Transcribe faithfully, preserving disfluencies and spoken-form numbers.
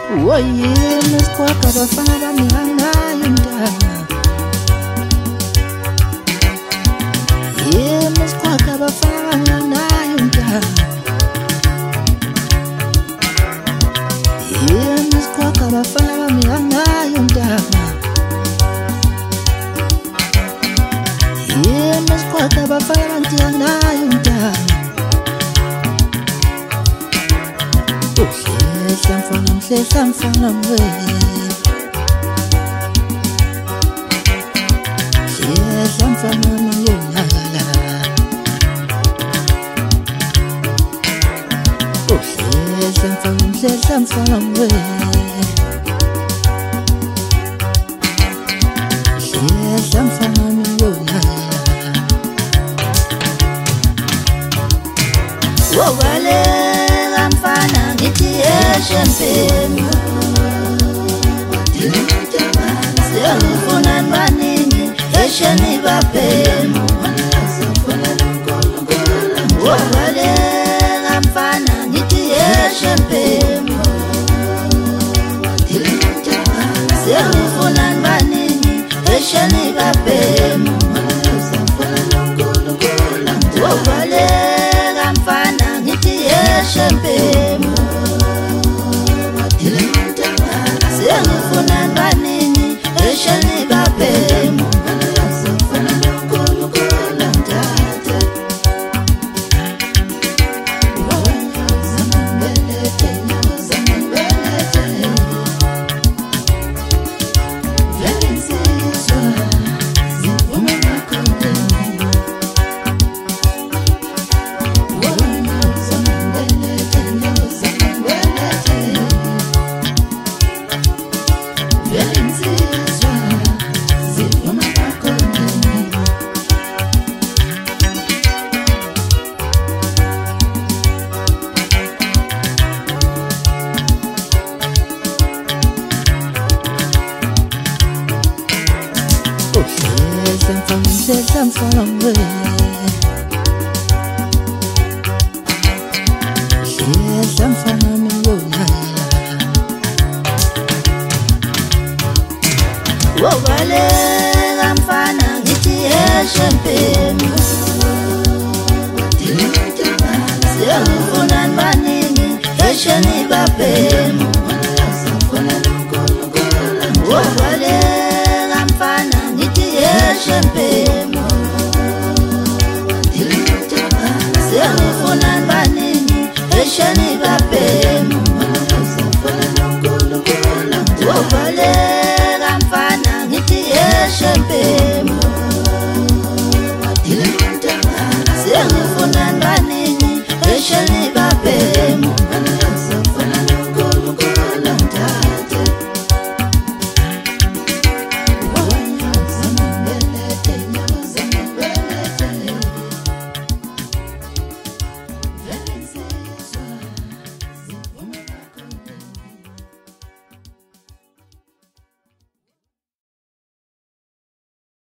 Oye, meskwaka bafana bamihanayo ndaba. Ye meskwaka bafana bamihanayo ndaba. Ye meskwaka bafana bamihanayo ndaba. Ye meskwaka bafana bamihanayo ndaba. Mhlehla mfana mhlehla mfana we. Mhlehla mfana miyonakala. Mhlehla mfana mhlehla mfana we. Mhlehla mfana miyonakala. Wowale mfana ngithi eshempeni. Siyangifuna baningi esheni baphemu. Wabalela mfana ngithi eshempeni. Siyangifuna baningi esheni baphemu. Wabalela mfana ngithi eshempeni. Siyangifuna baningi esheni baphemu. Mhlehla mfana we. Mhlehla mfana miyonakala. Wobalela mfana ngithi eshempeni. Siyangifuna baningi esheni baphemu. Wobalela mfana ngithi eshempeni.